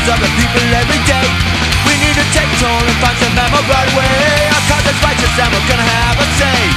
lives of the people every day. We need to take control and find some memorable right way. Our cause is righteous and we're gonna have a say.